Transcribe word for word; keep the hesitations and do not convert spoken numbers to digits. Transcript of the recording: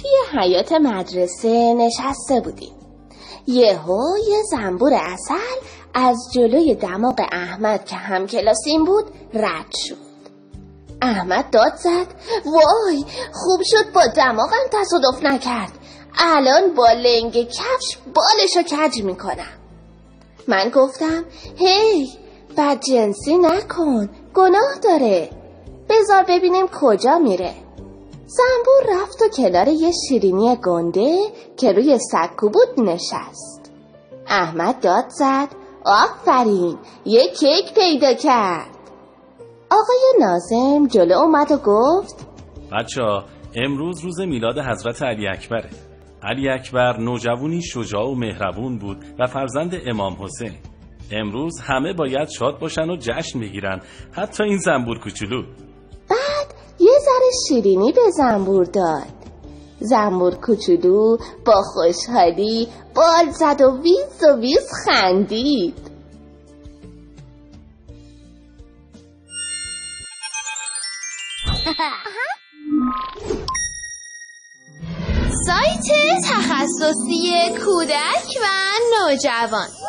توی حیاط مدرسه نشسته بودیم. یهو یه زنبور عسل از جلوی دماغ احمد که هم کلاسیم بود رد شد. احمد داد زد وای خوب شد با دماغم تصادف نکرد، الان با لنگ کفش بالشو کج میکنم. من گفتم هی بدجنسی نکن، گناه داره، بذار ببینیم کجا میره. زنبور رفت و کنار یه شیرینی گنده که روی سکو بود نشست. احمد داد زد آفرین، یه کیک پیدا کرد. آقای ناظم جلو اومد و گفت بچه‌ها امروز روز میلاد حضرت علی اکبره. علی اکبر نوجوانی شجاع و مهربون بود و فرزند امام حسین. امروز همه باید شاد باشن و جشن بگیرن، حتی این زنبور کوچولو. بعد یه ذره شیرینی به زنبور داد. زنبور کوچولو با خوشحالی بال زد و ویز و ویز خندید. سایت تخصصی کودک و نوجوان.